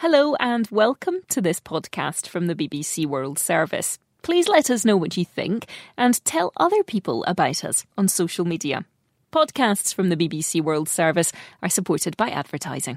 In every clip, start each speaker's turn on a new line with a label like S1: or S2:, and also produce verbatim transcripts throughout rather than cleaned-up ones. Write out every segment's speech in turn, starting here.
S1: Hello and welcome to this podcast from the B B C World Service. Please let us know what you think and tell other people about us on social media. Podcasts from the B B C World Service are supported by advertising.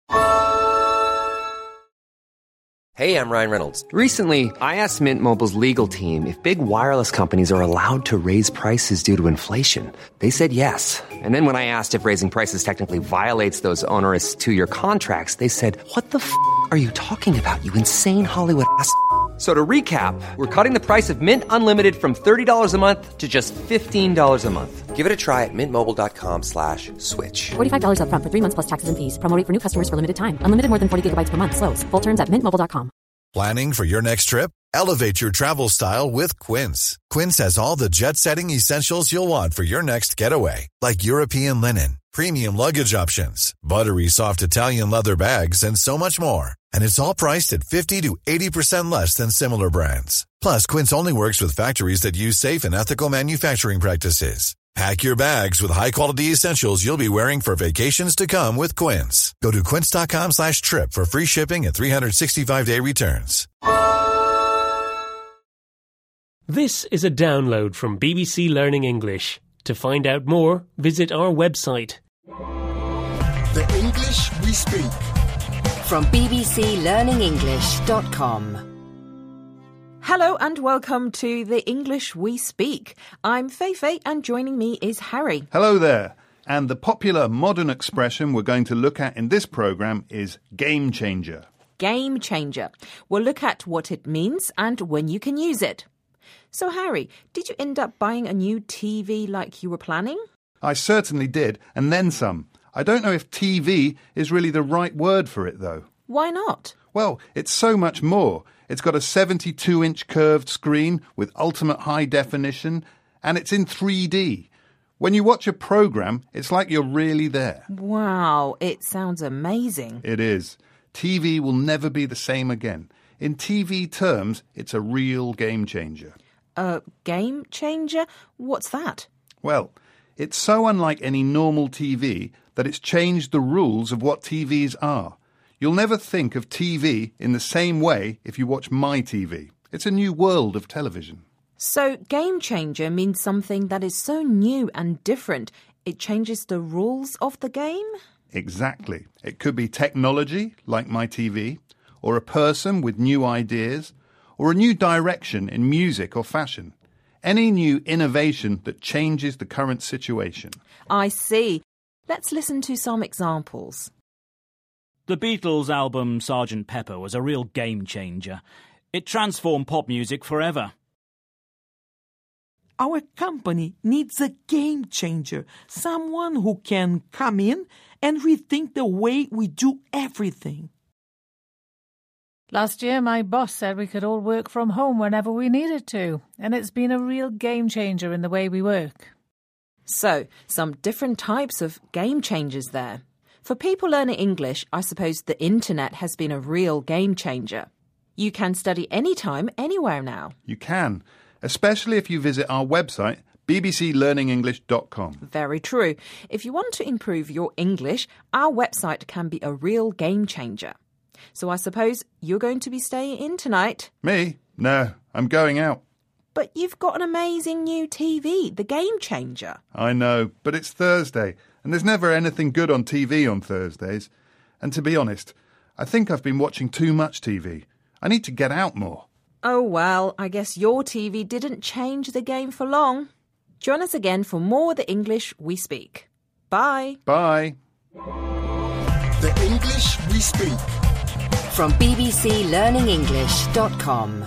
S2: Hey, I'm Ryan Reynolds.
S3: Recently, I asked Mint Mobile's legal team if big wireless companies are allowed to raise prices due to inflation. They said yes. And then when I asked if raising prices technically violates those onerous two-year contracts, they said, what the f*** are you talking about, you insane Hollywood ass f- So to recap, we're cutting the price of Mint Unlimited from thirty dollars a month to just fifteen dollars a month.
S2: Give it a try at mintmobile.com slash switch.
S4: forty-five dollars up front for three months plus taxes and fees. Promo rate for new customers for limited time. Unlimited more than forty gigabytes per month. Slows full terms at mint mobile dot com.
S5: Planning for your next trip? Elevate your travel style with Quince. Quince has all the jet-setting essentials you'll want for your next getaway, like European linen, premium luggage options, buttery soft Italian leather bags, and so much more. And it's all priced at fifty to eighty percent less than similar brands. Plus, Quince only works with factories that use safe and ethical manufacturing practices. Pack your bags with high-quality essentials you'll be wearing for vacations to come with Quince. Go to quince.com slash trip for free shipping and three sixty-five day returns.
S6: This is a download from B B C Learning English. To find out more, visit our website.
S7: The English we speak.
S8: From b b c learning english dot com.
S9: Hello and welcome to The English We Speak. I'm Feifei and joining me is Harry.
S10: Hello there. And the popular modern expression we're going to look at in this programme is game changer.
S9: Game changer. We'll look at what it means and when you can use it. So Harry, did you end up buying a new T V like you were planning?
S10: I certainly did, and then some. I don't know if T V is really the right word for it though.
S9: Why not?
S10: Well, it's so much more. It's got a seventy-two inch curved screen with ultimate high definition, and it's in three D. When you watch a programme, it's like you're really there.
S9: Wow, it sounds amazing.
S10: It is. T V will never be the same again. In T V terms, it's a real game changer.
S9: A game changer? What's that?
S10: Well, it's so unlike any normal T V that it's changed the rules of what T Vs are. You'll never think of T V in the same way if you watch My T V. It's a new world of television.
S9: So, game changer means something that is so new and different, it changes the rules of the game?
S10: Exactly. It could be technology, like My T V, or a person with new ideas, or a new direction in music or fashion. Any new innovation that changes the current situation.
S9: I see. Let's listen to some examples.
S11: The Beatles' album Sergeant Pepper was a real game changer. It transformed pop music forever.
S12: Our company needs a game changer, someone who can come in and rethink the way we do everything.
S13: Last year, my boss said we could all work from home whenever we needed to, and it's been a real game changer in the way we work.
S9: So, some different types of game changers there. For people learning English, I suppose the internet has been a real game changer. You can study anytime, anywhere now.
S10: You can, especially if you visit our website, b b c learning english dot com.
S9: Very true. If you want to improve your English, our website can be a real game changer. So I suppose you're going to be staying in tonight?
S10: Me? No, I'm going out.
S9: But you've got an amazing new T V, the Game Changer.
S10: I know, but it's Thursday, and there's never anything good on T V on Thursdays. And to be honest, I think I've been watching too much T V. I need to get out more.
S9: Oh, well, I guess your T V didn't change the game for long. Join us again for more The English We Speak. Bye.
S10: Bye.
S7: The English We Speak.
S8: From b b c learning english dot com.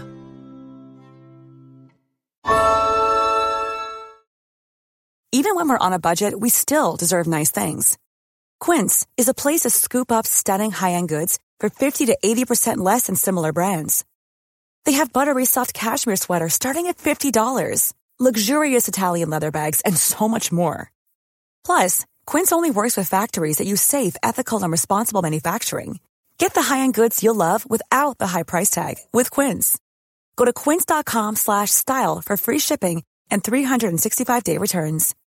S14: Even when we're on a budget, we still deserve nice things. Quince is a place to scoop up stunning high-end goods for fifty to eighty percent less than similar brands. They have buttery soft cashmere sweaters starting at fifty dollars, luxurious Italian leather bags, and so much more. Plus, Quince only works with factories that use safe, ethical, and responsible manufacturing. Get the high-end goods you'll love without the high price tag with Quince. Go to quince.com slash style for free shipping and three sixty-five day returns.